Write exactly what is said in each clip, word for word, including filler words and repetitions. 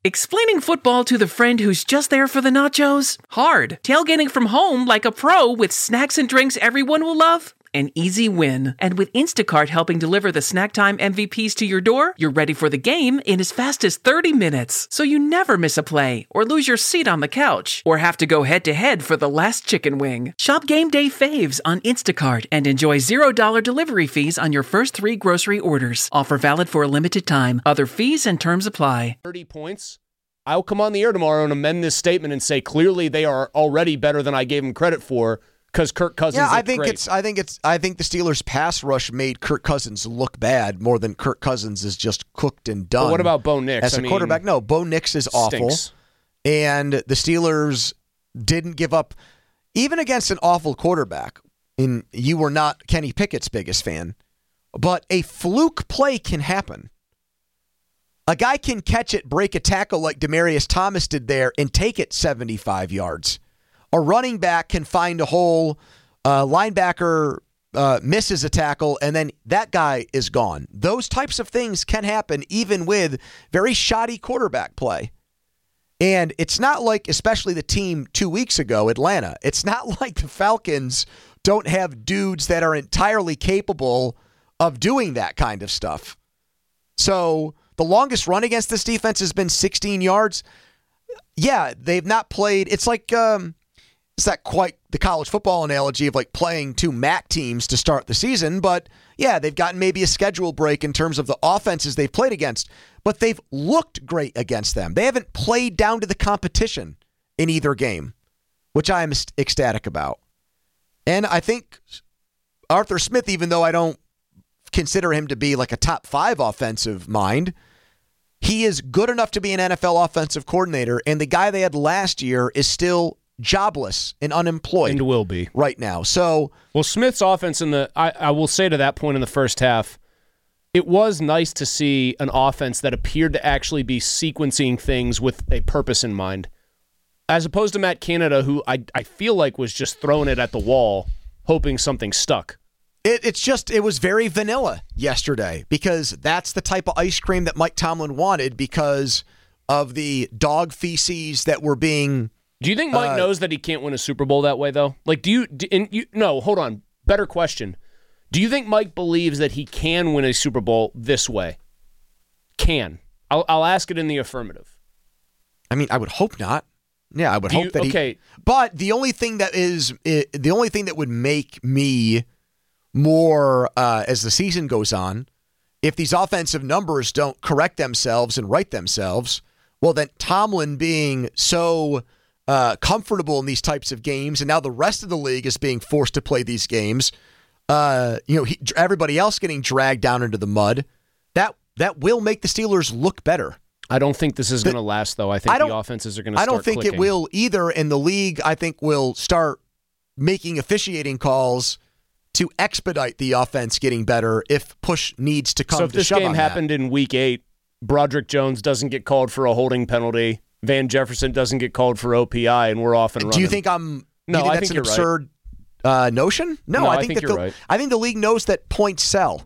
Explaining football to the friend who's just there for the nachos? Hard. Tailgating from home like a pro with snacks and drinks everyone will love? An easy win. And with Instacart helping deliver the snack time M V Ps to your door, you're ready for the game in as fast as thirty minutes. So you never miss a play, or lose your seat on the couch, or have to go head-to-head for the last chicken wing. Shop Game Day Faves on Instacart and enjoy zero dollars delivery fees on your first three grocery orders. Offer valid for a limited time. Other fees and terms apply. thirty points. I'll come on the air tomorrow and amend this statement and say clearly they are already better than I gave them credit for. Because Kirk Cousins. Yeah, I think great. it's. I think it's. I think the Steelers' pass rush made Kirk Cousins look bad more than Kirk Cousins is just cooked and done. But what about Bo Nix as a I quarterback? Mean, no, Bo Nix is awful, stinks. And the Steelers didn't give up, even against an awful quarterback. And you were not Kenny Pickett's biggest fan, but a fluke play can happen. A guy can catch it, break a tackle like Demaryius Thomas did there, and take it seventy-five yards. A running back can find a hole, a linebacker uh, misses a tackle, and then that guy is gone. Those types of things can happen even with very shoddy quarterback play. And it's not like, especially the team two weeks ago, Atlanta, it's not like the Falcons don't have dudes that are entirely capable of doing that kind of stuff. So the longest run against this defense has been sixteen yards. Yeah, they've not played. It's like... Um, It's not quite the college football analogy of like playing two M A C teams to start the season, but yeah, they've gotten maybe a schedule break in terms of the offenses they've played against, but they've looked great against them. They haven't played down to the competition in either game, which I am ecstatic about. And I think Arthur Smith, even though I don't consider him to be like a top five offensive mind, he is good enough to be an N F L offensive coordinator, and the guy they had last year is still jobless and unemployed and will be right now. So, well, Smith's offense in the I, I will say to that point in the first half, it was nice to see an offense that appeared to actually be sequencing things with a purpose in mind, as opposed to Matt Canada, who I I feel like was just throwing it at the wall, hoping something stuck. It, it's just it was very vanilla yesterday because that's the type of ice cream that Mike Tomlin wanted because of the dog feces that were being. Do you think Mike uh, knows that he can't win a Super Bowl that way, though? Like, do you, do, and you? No, hold on. Better question. Do you think Mike believes that he can win a Super Bowl this way? Can. I'll, I'll ask it in the affirmative. I mean, I would hope not. Yeah, I would do hope you, that okay. he... But the only thing that is... The only thing that would make me more, uh, as the season goes on, if these offensive numbers don't correct themselves and right themselves, well, then Tomlin being so... Uh, comfortable in these types of games, and now the rest of the league is being forced to play these games. Uh, you know, he, everybody else getting dragged down into the mud. That that will make the Steelers look better. I don't think this is going to last, though. I think I the offenses are going to. I don't think clicking. it will either. And the league, I think, will start making officiating calls to expedite the offense getting better if push needs to come. So if to this shove game on happened that. in Week Eight, Broderick Jones doesn't get called for a holding penalty. Van Jefferson doesn't get called for O P I, and we're off and running. Do you think I'm? No, you think I that's think an you're absurd right. uh, notion. No, no I I think, think that you're the, right. I think the league knows that points sell,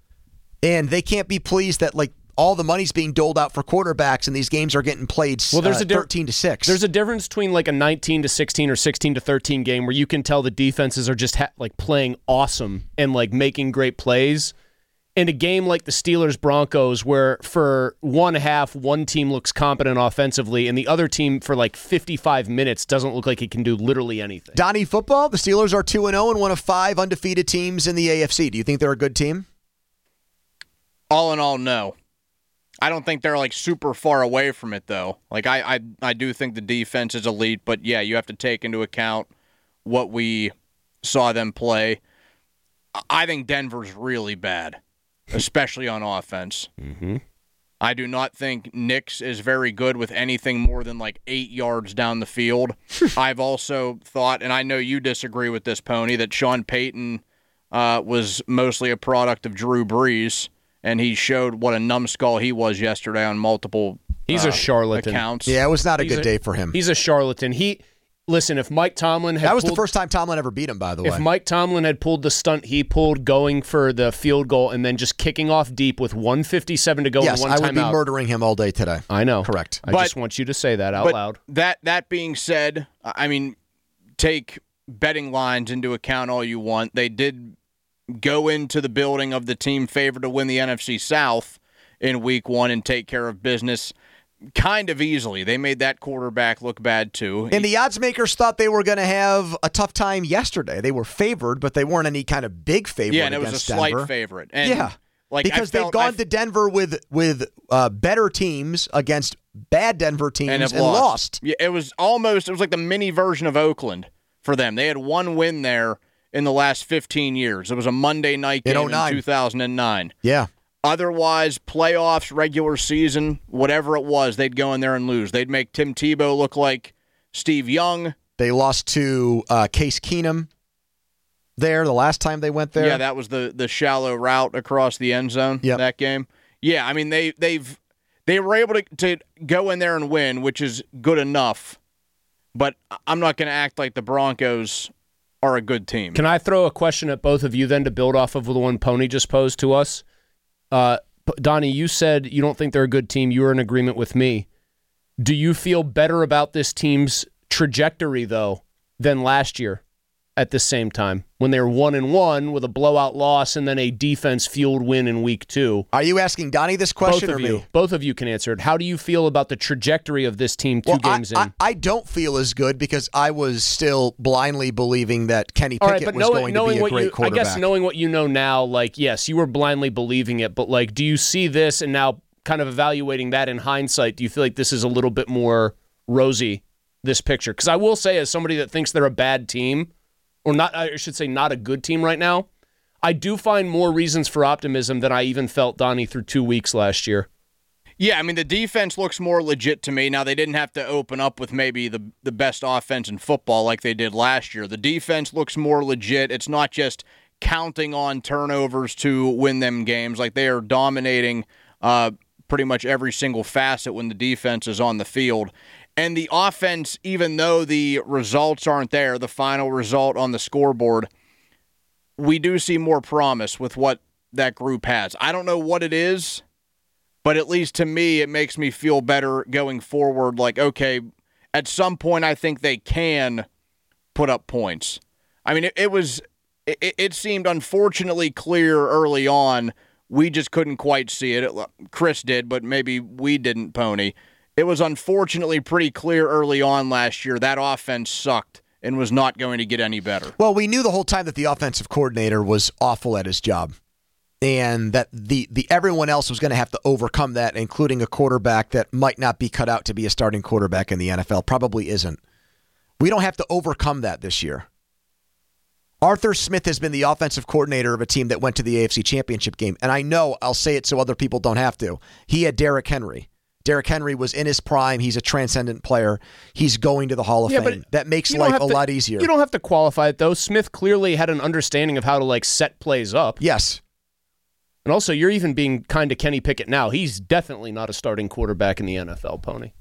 and they can't be pleased that like all the money's being doled out for quarterbacks, and these games are getting played. Well, there's uh, a di- thirteen to six. There's a difference between like a nineteen to sixteen or sixteen to thirteen game where you can tell the defenses are just ha- like playing awesome and like making great plays. In a game like the Steelers-Broncos where for one half, one team looks competent offensively and the other team for like fifty-five minutes doesn't look like it can do literally anything. Donnie football, the Steelers are two and oh and one of five undefeated teams in the A F C. Do you think they're a good team? All in all, no. I don't think they're like super far away from it, though. Like I, I, I do think the defense is elite, but yeah, you have to take into account what we saw them play. I think Denver's really bad. Especially on offense. Mm-hmm. I do not think Nix is very good with anything more than like eight yards down the field. I've also thought, and I know you disagree with this, Pony, that Sean Payton uh, was mostly a product of Drew Brees, and he showed what a numbskull he was yesterday on multiple He's uh, a charlatan. accounts. Yeah, it was not a he's good a, day for him. He's a charlatan. He listen, if Mike Tomlin had That was pulled, the first time Tomlin ever beat him, by the way. if Mike Tomlin had pulled the stunt he pulled going for the field goal and then just kicking off deep with one fifty-seven to go yes, and one I would be timeout. murdering him all day today. I know. Correct. I But- just want you to say that out but loud. That that being said, I mean, take betting lines into account all you want. They did go into the building of the team favored to win the N F C South in week one and take care of business kind of easily. They made that quarterback look bad too. And the odds makers thought they were going to have a tough time yesterday. They were favored, but they weren't any kind of big favorite yeah, and it was a against slight Denver. favorite. And yeah, like because I felt, they've gone I, to Denver with with uh, better teams against bad Denver teams and and, have lost. lost. Yeah, it was almost it was like the mini version of Oakland for them. They had one win there in the last fifteen years. It was a Monday night In game oh in, nine. two thousand nine. Yeah. Otherwise, playoffs, regular season, whatever it was, they'd go in there and lose. They'd make Tim Tebow look like Steve Young. They lost to uh, Case Keenum there the last time they went there. Yeah, that was the the shallow route across the end zone. Yep. That game. Yeah, I mean they they've they were able to to go in there and win, which is good enough. But I'm not going to act like the Broncos are a good team. Can I throw a question at both of you then to build off of the one Pony just posed to us? Uh, P- Donnie, you said you don't think they're a good team. You were in agreement with me. Do you feel better about this team's trajectory, though, than last year at the same time when they were one and one with a blowout loss and then a defense-fueled win in week two? Are you asking Donnie this question Both or of you. me? Both of you can answer it. How do you feel about the trajectory of this team two Well, games I, in? I, I don't feel as good because I was still blindly believing that Kenny All Pickett right, but was knowing, going to knowing be a what great you, I quarterback. guess knowing what you know now, like, yes, you were blindly believing it, but, like, do you see this and now kind of evaluating that in hindsight, do you feel like this is a little bit more rosy, this picture? Because I will say, as somebody that thinks they're a bad team, or not, I should say not a good team right now, I do find more reasons for optimism than I even felt, Donnie, through two weeks last year. Yeah, I mean, the defense looks more legit to me. Now, they didn't have to open up with maybe the, the best offense in football like they did last year. The defense looks more legit. It's not just counting on turnovers to win them games. Like, they are dominating uh, pretty much every single facet when the defense is on the field. And the offense, even though the results aren't there, the final result on the scoreboard, we do see more promise with what that group has. I don't know what it is, but at least to me, it makes me feel better going forward. Like, okay, at some point, I think they can put up points. I mean, it, it was, it, it seemed unfortunately clear early on. We just couldn't quite see it. it. Chris did, but maybe we didn't, Pony. It was unfortunately pretty clear early on last year that offense sucked and was not going to get any better. Well, we knew the whole time that the offensive coordinator was awful at his job, and that the, the everyone else was going to have to overcome that, including a quarterback that might not be cut out to be a starting quarterback in the N F L. Probably isn't. We don't have to overcome that this year. Arthur Smith has been the offensive coordinator of a team that went to the A F C Championship game, and I know I'll say it so other people don't have to. He had Derrick Henry. Derrick Henry was in his prime. He's a transcendent player. He's going to the Hall of Yeah, Fame. but That makes you don't life have a to- lot easier. You don't have to qualify it, though. Smith clearly had an understanding of how to, like, set plays up. Yes. And also, you're even being kind to Kenny Pickett now. He's definitely not a starting quarterback in the N F L, Pony.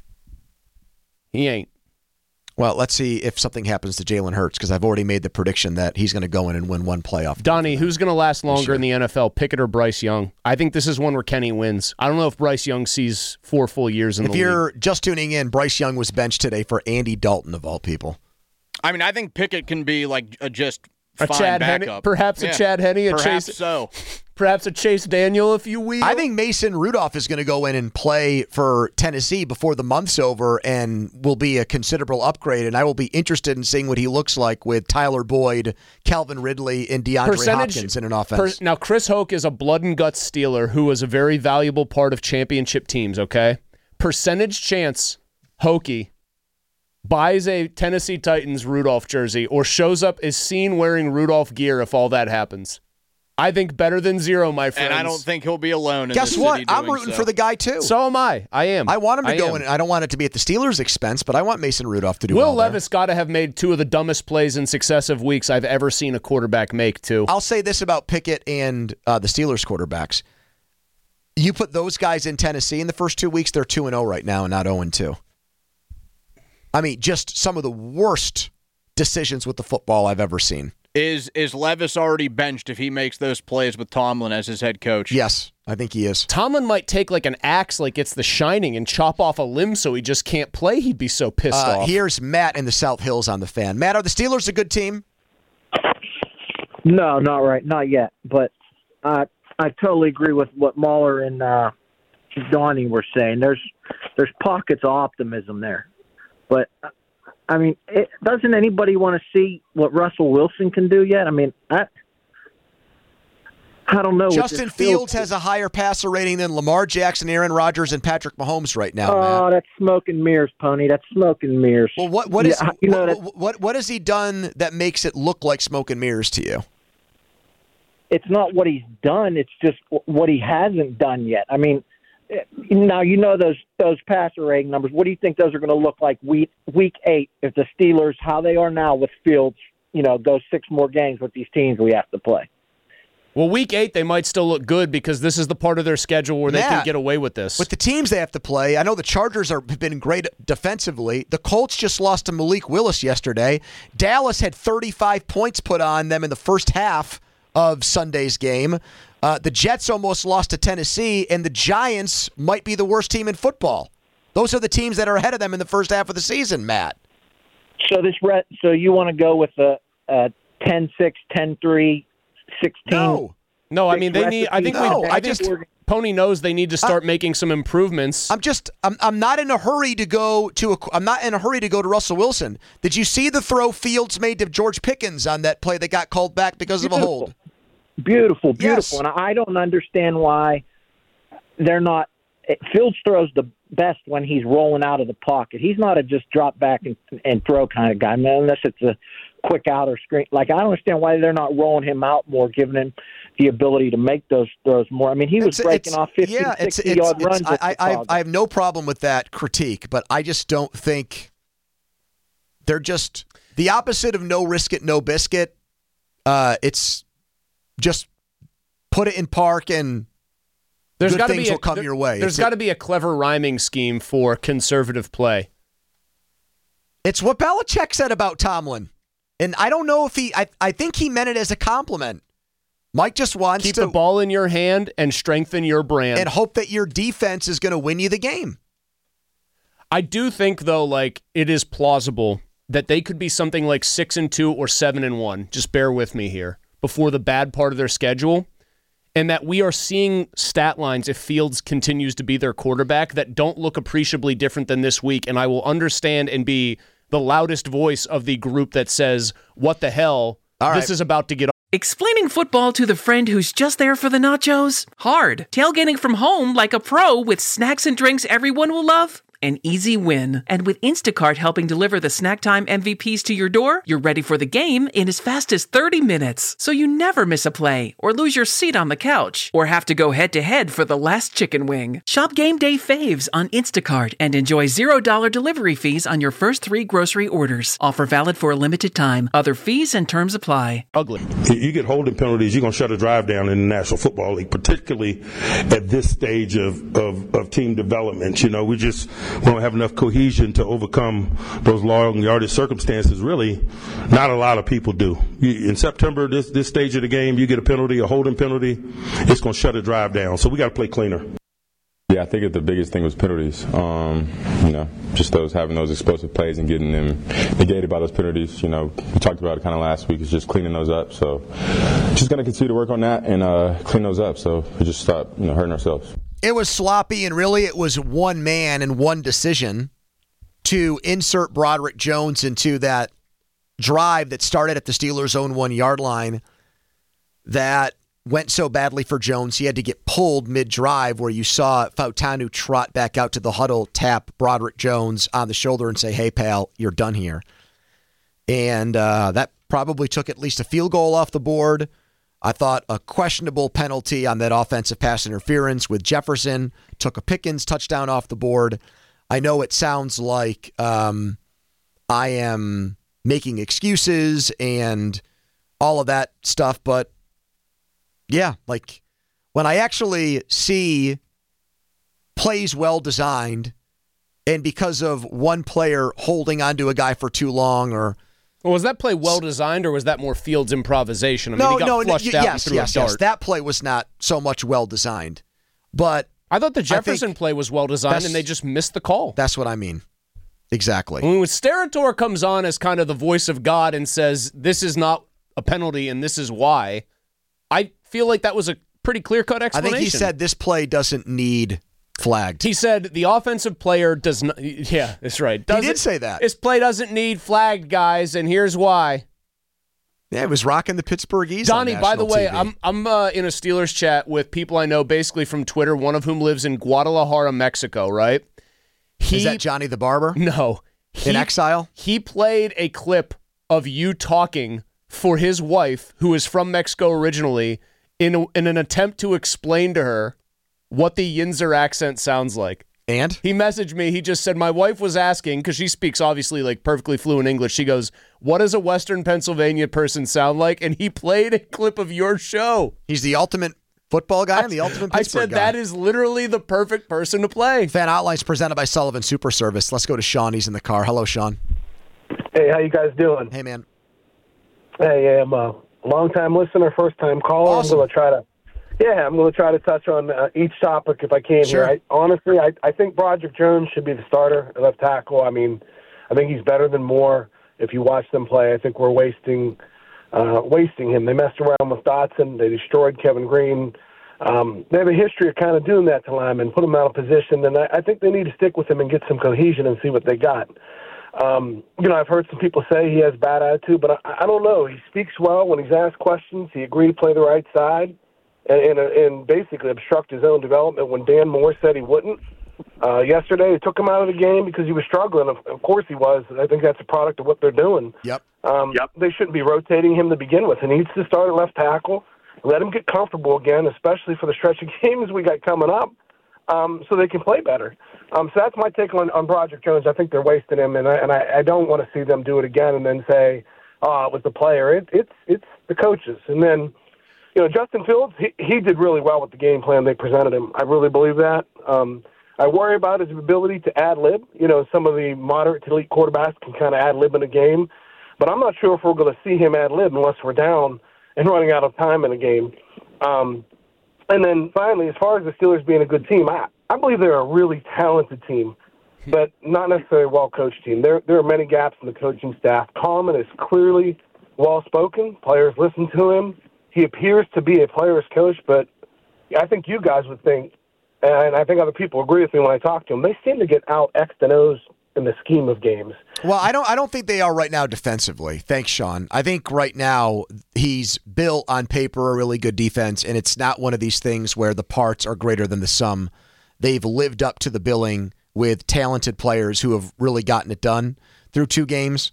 He ain't. Well, let's see if something happens to Jalen Hurts, because I've already made the prediction that he's going to go in and win one playoff. Donnie, who's going to last longer Sure. in the N F L, Pickett or Bryce Young? I think this is one where Kenny wins. I don't know if Bryce Young sees four full years in If the you're league. just tuning in, Bryce Young was benched today for Andy Dalton, of all people. I mean, I think Pickett can be like a just A fine Chad Henne, backup. perhaps Yeah, a Chad Henne, a perhaps Chase, so. perhaps a Chase Daniel, if you will. I think Mason Rudolph is going to go in and play for Tennessee before the month's over and will be a considerable upgrade, and I will be interested in seeing what he looks like with Tyler Boyd, Calvin Ridley, and DeAndre Percentage- Hopkins in an offense. Per- now, Chris Hoke is a blood and guts Steeler who was a very valuable part of championship teams, okay? Percentage chance Hokie buys a Tennessee Titans Rudolph jersey or shows up is seen wearing Rudolph gear if all that happens. I think better than zero, my friends. And I don't think he'll be alone in Guess this what? city I'm doing rooting so. for the guy, too. So am I. I am. I want him to I go am. in. I don't want it to be at the Steelers' expense, but I want Mason Rudolph to do Will well there. Levis got to have made two of the dumbest plays in successive weeks I've ever seen a quarterback make, too. I'll say this about Pickett and uh, the Steelers quarterbacks. You put those guys in Tennessee in the first two weeks, they're two and oh right now and not oh and two. I mean, just some of the worst decisions with the football I've ever seen. Is is Levis already benched if he makes those plays with Tomlin as his head coach? Yes, I think he is. Tomlin might take like an axe like it's The Shining and chop off a limb so he just can't play. He'd be so pissed Uh, off. here's Matt in the South Hills on the Fan. Matt, are the Steelers a good team? No, not right, not yet. But uh, I totally agree with what Mahler and uh, Donnie were saying. There's there's pockets of optimism there, but I mean, it, doesn't anybody want to see what Russell Wilson can do yet? I mean, I, I don't know. Justin Fields has a higher passer rating than Lamar Jackson, Aaron Rodgers, and Patrick Mahomes right now. Oh, Matt. that's smoke and mirrors, Pony. That's smoke and mirrors. Well, what what is Yeah, you know, what, what what has he done that makes it look like smoke and mirrors to you? It's not what he's done. It's just what he hasn't done yet. I mean, now you know those those passer rating numbers. What do you think those are going to look like week week eight if the Steelers, how they are now with Fields, you know, go six more games with these teams we have to play? Well, week eight, they might still look good because this is the part of their schedule where they Matt, can get away with this. With the teams they have to play, I know the Chargers are, have been great defensively. The Colts just lost to Malik Willis yesterday. Dallas had thirty-five points put on them in the first half of Sunday's game. Uh, the Jets almost lost to Tennessee, and the Giants might be the worst team in football. Those are the teams that are ahead of them in the first half of the season, Matt. So this re- so you want to go with a, a ten six, ten three, sixteen? No. No, I mean, they need, I think, No, we, I I think just- Pony knows they need to start making some improvements. I'm just I'm I'm not in a hurry to go to a I'm not in a hurry to go to Russell Wilson. Did you see the throw Fields made to George Pickens on that play that got called back because of a hold? Beautiful, beautiful. Yes. And I don't understand why they're not – Fields throws the best when he's rolling out of the pocket. He's not a just drop back and, and throw kind of guy, man, unless it's a quick out or screen. Like, I don't understand why they're not rolling him out more, giving him the ability to make those throws more. I mean, he was It's- breaking it's- off fifty, yeah, it's- it's- sixty-yard it's- runs. with I, I, Chicago. I have no problem with that critique, but I just don't think they're just the opposite of no risk it, no biscuit. Uh, it's just put it in park and There's good gotta things be a, will come there- your way. There's It's got a- to be a clever rhyming scheme for conservative play. It's what Belichick said about Tomlin. And I don't know if he, I, I think he meant it as a compliment. Mike just wants Keep to the ball in your hand and strengthen your brand. and hope that your defense is going to win you the game. I do think, though, like it is plausible that they could be something like six and two or seven and one. Just bear with me here before the bad part of their schedule, and that we are seeing stat lines if Fields continues to be their quarterback that don't look appreciably different than this week. And I will understand and be the loudest voice of the group that says, "What the hell? All This right. is about to get." Explaining football to the friend who's just there for the nachos? Hard. Tailgating from home like a pro with snacks and drinks everyone will love? An easy win. And with Instacart helping deliver the snack time M V Ps to your door, you're ready for the game in as fast as thirty minutes. So you never miss a play, or lose your seat on the couch, or have to go head to head for the last chicken wing. Shop game day faves on Instacart and enjoy zero dollars delivery fees on your first three grocery orders. Offer valid for a limited time. Other fees and terms apply. Ugly. You get holding penalties, you're going to shut a drive down in the National Football League, particularly at this stage of, of, of team development. You know, we just we don't have enough cohesion to overcome those long yardage circumstances. Really, not a lot of people do. You, in September, this, this stage of the game, you get a penalty, a holding penalty, it's going to shut a drive down. So we got to play cleaner. Yeah, I think that the biggest thing was penalties. Um, you know, just those having those explosive plays and getting them negated by those penalties. You know, we talked about it kind of last week. It's just cleaning those up. So, just going to continue to work on that and uh, clean those up. So we just stop, you know, hurting ourselves. It was sloppy, and really it was one man and one decision to insert Broderick Jones into that drive that started at the Steelers' own one-yard line that went so badly for Jones, he had to get pulled mid-drive, where you saw Fautanu trot back out to the huddle, tap Broderick Jones on the shoulder and say, "Hey, pal, you're done here." And uh, that probably took at least a field goal off the board. I thought a questionable penalty on that offensive pass interference with Jefferson took a Pickens touchdown off the board. I know it sounds like um, I am making excuses and all of that stuff, but yeah, like when I actually see plays well designed and because of one player holding onto a guy for too long or Well, was that play well designed, or was that more Fields improvisation? I mean, no, he got no, flushed no, out yes, and threw yes, a dart. yes. That play was not so much well designed, but I thought the Jefferson think play was well designed, and they just missed the call. That's what I mean. Exactly. When Sterator comes on as kind of the voice of God and says, this is not a penalty and this is why, I feel like that was a pretty clear-cut I explanation. think he said this play doesn't need flagged. He said the offensive player does not, yeah, that's right. Doesn't, he did say that. This play doesn't need flagged, guys, and here's why. Yeah, it was rocking the Pittsburgh East. Donnie, on by the national way, T V. I'm I'm uh, in a Steelers chat with people I know basically from Twitter, one of whom lives in Guadalajara, Mexico, right? He, Is that Johnny the Barber? No. He, in exile? He played a clip of you talking for his wife, who is from Mexico originally, in, a, in an attempt to explain to her what the Yinzer accent sounds like. And? He messaged me. He just said, my wife was asking, because she speaks obviously like perfectly fluent English. She goes, what does a Western Pennsylvania person sound like? And he played a clip of your show. He's the ultimate football guy I, and the ultimate I Pittsburgh said guy. that is literally the perfect person to play. Fan Outlines presented by Sullivan Super Service. Let's go to Sean. He's in the car. Hello, Sean. Hey, how you guys doing? Hey, man. Hey, I'm a long-time listener, first-time caller. Awesome. I'm going to try to, yeah, I'm going to try to touch on uh, each topic if I can. Sure. Here. I, honestly, I, I think Broderick Jones should be the starter at left tackle. I mean, I think he's better than Moore. If you watch them play, I think we're wasting, uh, wasting him. They messed around with Dotson. They destroyed Kevin Green. Um, they have a history of kind of doing that to linemen, put them out of position, and I, I think they need to stick with him and get some cohesion and see what they got. Um, you know, I've heard some people say he has bad attitude, but I, I don't know. He speaks well when he's asked questions. He agreed to play the right side and, and, and basically obstruct his own development when Dan Moore said he wouldn't. Uh, yesterday, they took him out of the game because he was struggling. Of, of course he was. I think that's a product of what they're doing. Yep. Um, yep. They shouldn't be rotating him to begin with. He needs to start at left tackle. Let him get comfortable again, especially for the stretch of games we got coming up, um, so they can play better. Um, so that's my take on, on Broderick Jones. I think they're wasting him, and I, and I, I don't want to see them do it again and then say, oh, it was the player. It, it's it's the coaches. And then, you know, Justin Fields, he, he did really well with the game plan they presented him. I really believe that. Um, I worry about his ability to ad-lib. You know, some of the moderate to elite quarterbacks can kind of ad-lib in a game, but I'm not sure if we're going to see him ad-lib unless we're down and running out of time in a game. Um, and then finally, as far as the Steelers being a good team, I, I believe they're a really talented team, but not necessarily a well-coached team. There, there are many gaps in the coaching staff. Coleman is clearly well-spoken. Players listen to him. He appears to be a player's coach, but I think you guys would think, and I think other people agree with me when I talk to them, they seem to get out X'd and O's in the scheme of games. Well, I don't I don't think they are right now defensively. Thanks, Sean. I think right now he's built on paper a really good defense, and it's not one of these things where the parts are greater than the sum. They've lived up to the billing with talented players who have really gotten it done through two games.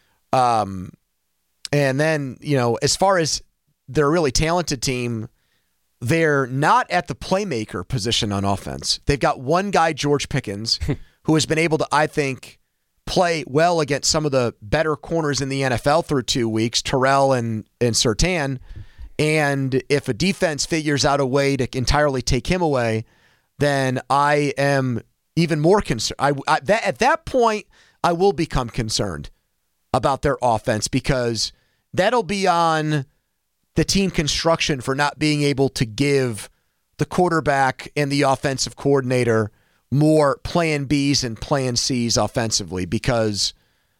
Um, and then, you know, as far as they're a really talented team, they're not at the playmaker position on offense. They've got one guy, George Pickens, who has been able to, I think, play well against some of the better corners in the N F L through two weeks, Terrell and, and Surtain. And if a defense figures out a way to entirely take him away, then I am even more concerned. I, I, that, at that point, I will become concerned about their offense because that'll be on the team construction for not being able to give the quarterback and the offensive coordinator more plan B's and plan C's offensively because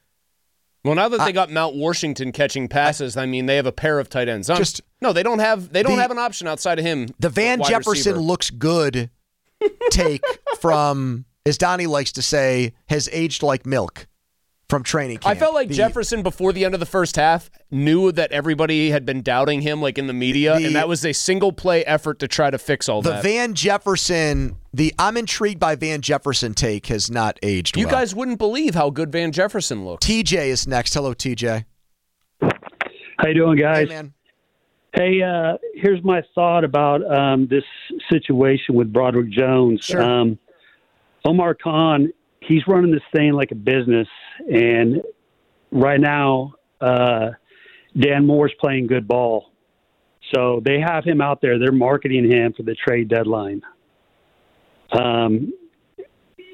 well, now that I, they got Mount Washington catching passes, I, I mean, they have a pair of tight ends. Just no, they don't have they don't the, have an option outside of him. The Van Jefferson receiver. looks good take from, as Donnie likes to say, has aged like milk from training camp. I felt like the, Jefferson, before the end of the first half, knew that everybody had been doubting him, like in the media, the, and that was a single-play effort to try to fix all the that. The Van Jefferson, the I'm intrigued by Van Jefferson take has not aged you well. You guys wouldn't believe how good Van Jefferson looks. T J is next. Hello, T J. How you doing, guys? Hey, man. Hey, uh, here's my thought about um, this situation with Broderick Jones. Sure. Um, Omar Khan, he's running this thing like a business, and right now uh, Dan Moore's playing good ball. So they have him out there. They're marketing him for the trade deadline. Um,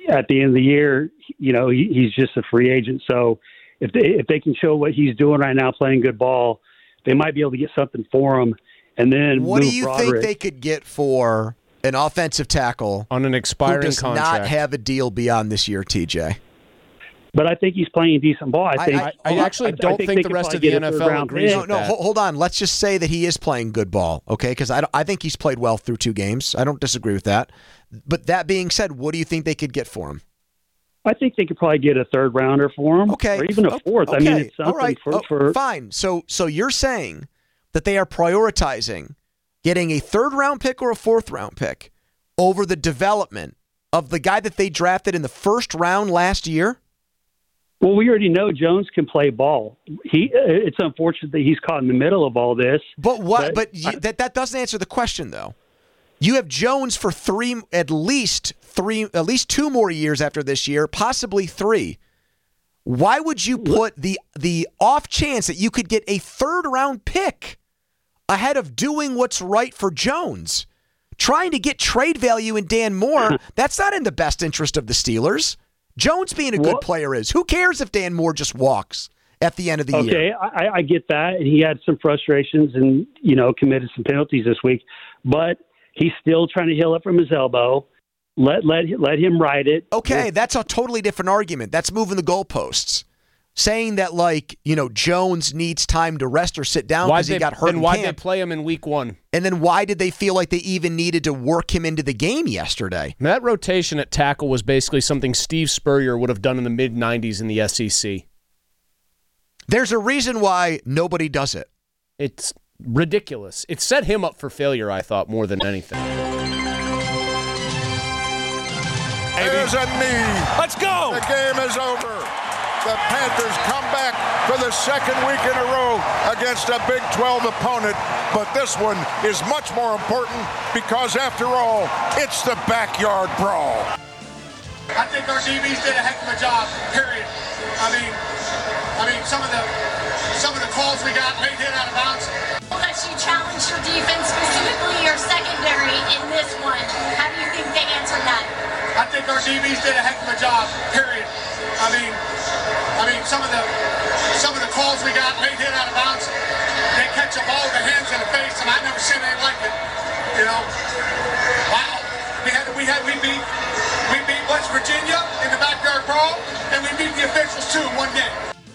at the end of the year, you know, he, he's just a free agent. So if they if they can show what he's doing right now, playing good ball, they might be able to get something for him. And then what move do you Broderick. think they could get for an offensive tackle on an expiring who does contract? not have a deal beyond this year, T J? But I think he's playing decent ball. I think. I, I, I actually I, don't I think, think they the could rest probably of the get a N F L third-round agrees pick. with No, no, that. ho- hold on. Let's just say that he is playing good ball, okay? Because I, don't- I think he's played well through two games. I don't disagree with that. But that being said, what do you think they could get for him? I think they could probably get a third rounder for him, Okay, or even a fourth. Okay. I mean, it's something All right. for, Oh, for fine. So, so you're saying that they are prioritizing getting a third round pick or a fourth round pick over the development of the guy that they drafted in the first round last year? Well, we already know Jones can play ball. He. It's unfortunate that he's caught in the middle of all this. But what? But, But you, I- that that doesn't answer the question, though. You have Jones for three, at least three, at least two more years after this year, possibly three. Why would you put the the off chance that you could get a third round pick ahead of doing what's right for Jones? Trying to get trade value in Dan Moore, that's not in the best interest of the Steelers. Jones being a good What? player is. Who cares if Dan Moore just walks at the end of the year? Okay, I, I get that, and he had some frustrations, and you know, committed some penalties this week. But he's still trying to heal up from his elbow. Let let let him ride it. Okay, that's a totally different argument. That's moving the goalposts. Saying that, like, you know, Jones needs time to rest or sit down because he got hurt Then in why'd they camp. play him in week one? And then why did they feel like they even needed to work him into the game yesterday? That rotation at tackle was basically something Steve Spurrier would have done in the mid nineties in the S E C. There's a reason why nobody does it. It's ridiculous. It set him up for failure, I thought, more than anything. There's a knee. Let's go! The game is over. The Panthers come back for the second week in a row against a Big twelve opponent, but this one is much more important because, after all, it's the backyard brawl. I think our D Bs did a heck of a job, period. I mean, I mean, some of the some of the calls we got late hit out of bounds. That you challenged your defense, specifically your secondary, in this one. How do you think they answered that? I think our D Bs did a heck of a job, period. I mean, I mean, some of the some of the calls we got late hit out of bounds, they catch a ball with their hands in the face, and I've never seen anything like it. You know, wow. We had we had we beat we beat West Virginia in the backyard brawl, and we beat the officials too in one game.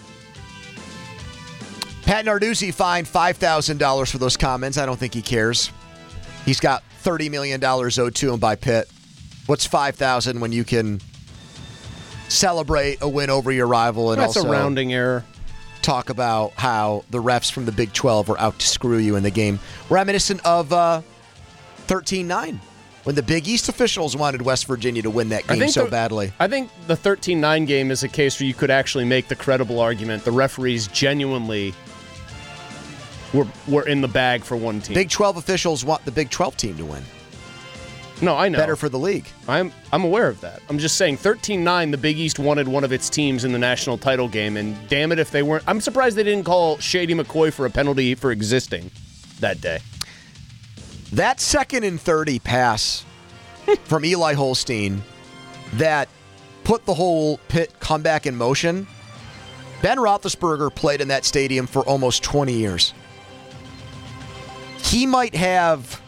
Pat Narduzzi fined five thousand dollars for those comments. I don't think he cares. He's got thirty million dollars owed to him by Pitt. What's five thousand dollars when you can celebrate a win over your rival and That's also a rounding error. talk about how the refs from the Big twelve were out to screw you in the game? Reminiscent of uh, thirteen nine when the Big East officials wanted West Virginia to win that I game think so the- badly. I think the thirteen nine game is a case where you could actually make the credible argument the referees genuinely were were in the bag for one team. Big twelve officials want the Big twelve team to win. No, I know. Better for the league. I'm I'm aware of that. I'm just saying thirteen nine, the Big East wanted one of its teams in the national title game, and damn it if they weren't. I'm surprised they didn't call Shady McCoy for a penalty for existing that day. That second and thirty pass from Eli Holstein that put the whole Pitt comeback in motion. Ben Roethlisberger played in that stadium for almost twenty years. He might have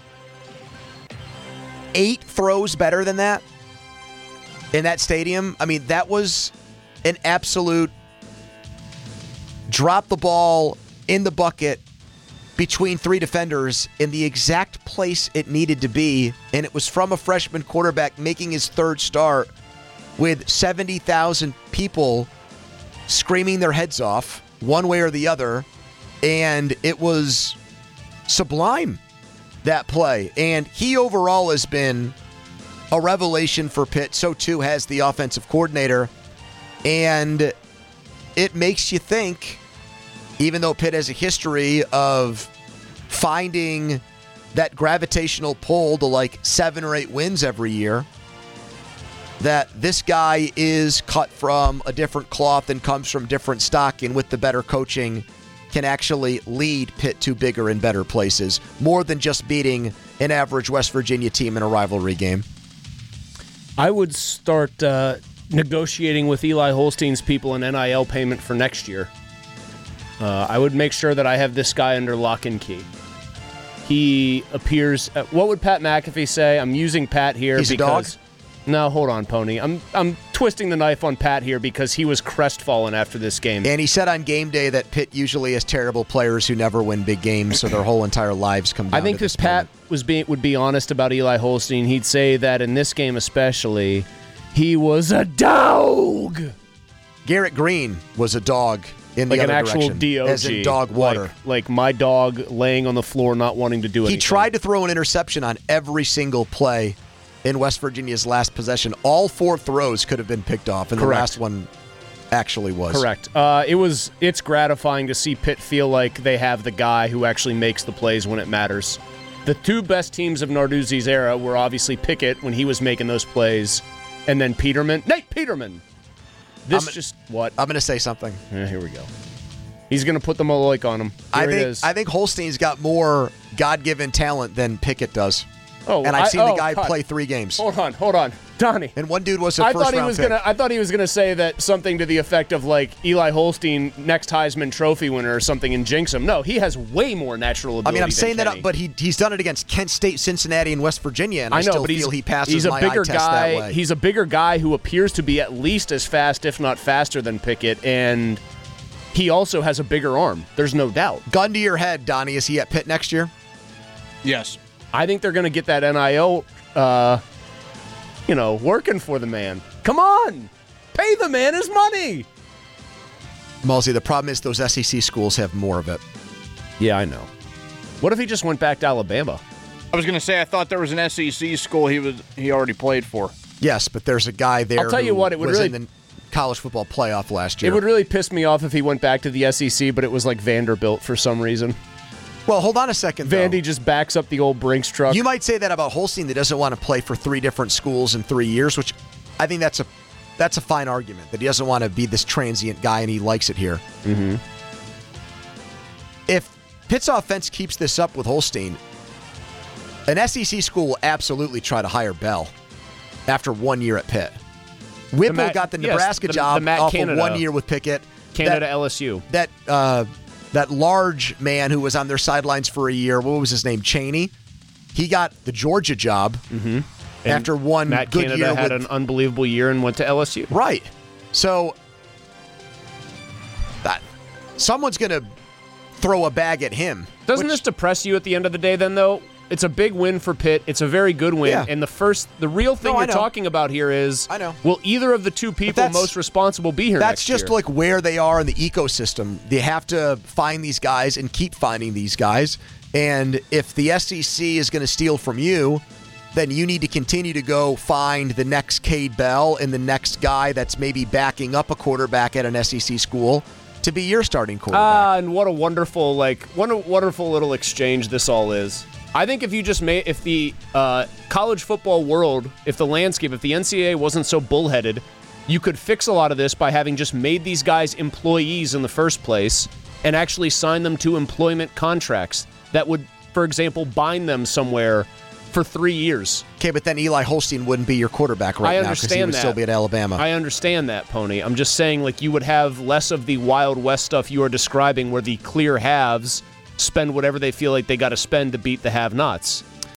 eight throws better than that in that stadium. I mean, that was an absolute drop the ball in the bucket between three defenders in the exact place it needed to be, and it was from a freshman quarterback making his third start with seventy thousand people screaming their heads off one way or the other, and it was sublime, that play. And he overall has been a revelation for Pitt. So too has the offensive coordinator. And it makes you think, even though Pitt has a history of finding that gravitational pull to like seven or eight wins every year, that this guy is cut from a different cloth and comes from different stock, and with the better coaching can actually lead Pitt to bigger and better places, more than just beating an average West Virginia team in a rivalry game. I would start uh, negotiating with Eli Holstein's people an N I L payment for next year. Uh, I would make sure that I have this guy under lock and key. He appears. Uh, what would Pat McAfee say? I'm using Pat here He's because. a dog? No, hold on, Pony. I'm I'm twisting the knife on Pat here because he was crestfallen after this game. And he said on game day that Pitt usually has terrible players who never win big games, so their whole entire lives come down I think to this this Pat moment. was being would be honest about Eli Holstein. He'd say that in this game especially, he was a dog. Garrett Green was a dog in the Like an other actual direction, D O G. as in dog water. Like, like my dog laying on the floor not wanting to do anything. He tried to throw an interception on every single play in West Virginia's last possession. All four throws could have been picked off, and Correct. the last one actually was. Correct. Uh, it was. It's gratifying to see Pitt feel like they have the guy who actually makes the plays when it matters. The two best teams of Narduzzi's era were obviously Pickett when he was making those plays, and then Peterman. Nate Peterman! This I'm, just, what? I'm going to say something. Yeah, here we go. He's going to put the Maloik on him. Here I it think is. I think Holstein's got more God-given talent than Pickett does. Oh, and I've I- seen oh, the guy God. play three games. Hold on, hold on. Donnie. And one dude was a I first thought he round was pick. gonna. I thought he was gonna say that something to the effect of like Eli Holstein, next Heisman Trophy winner or something, and jinx him. No, he has way more natural I ability. mean, I'm than saying that, Kenny. but he he's done it against Kent State, Cincinnati, and West Virginia, and I, I know, still but he's, feel he passes he's a my bigger eye test guy. that way. He's a bigger guy who appears to be at least as fast, if not faster, than Pickett, and he also has a bigger arm. There's no doubt. Gun to your head, Donnie. Is he at Pitt next year? Yes. I think they're going to get that N I L, uh, you know, working for the man. Come on, pay the man his money. Mulsey, the problem is those S E C schools have more of it. Yeah, I know. What if he just went back to Alabama? I was going to say I thought there was an S E C school he was he already played for. Yes, but there's a guy there I'll tell who you what, it would was really- in the college football playoff last year. It would really piss me off if he went back to the S E C, but it was like Vanderbilt for some reason. Well, hold on a second, though. Vandy just backs up the old Brinks truck. You might say that about Holstein that doesn't want to play for three different schools in three years, which I think that's a that's a fine argument, that he doesn't want to be this transient guy and he likes it here. Mm-hmm. If Pitt's offense keeps this up with Holstein, an S E C school will absolutely try to hire Bell after one year at Pitt. Whipple Matt- got the yes, Nebraska the- job the Matt off Canada. of one year with Pickett. Canada That- L S U. That uh, that large man who was on their sidelines for a year, what was his name? Cheney. He got the Georgia job mm-hmm. after one Matt good Canada year had with an unbelievable year and went to L S U. Right. So that someone's going to throw a bag at him. Doesn't which- this depress you at the end of the day, then, though? It's a big win for Pitt. It's a very good win. Yeah. And the first, the real thing No, I you're know. talking about here is, I know. will either of the two people that's- most responsible be here That's next just year? like where they are in the ecosystem. They have to find these guys and keep finding these guys. And if the S E C is going to steal from you, then you need to continue to go find the next Cade Bell and the next guy that's maybe backing up a quarterback at an S E C school to be your starting quarterback. Ah, and what a wonderful, like, what a wonderful little exchange this all is. I think if you just made, if the uh, college football world, if the landscape, if the N C double A wasn't so bullheaded, you could fix a lot of this by having just made these guys employees in the first place and actually sign them to employment contracts that would, for example, bind them somewhere for three years. Okay, but then Eli Holstein wouldn't be your quarterback right I now because he understand would that. still be at Alabama. I understand that, Pony. I'm just saying, like, you would have less of the Wild West stuff you are describing where the clear haves spend whatever they feel like they got to spend to beat the have-nots.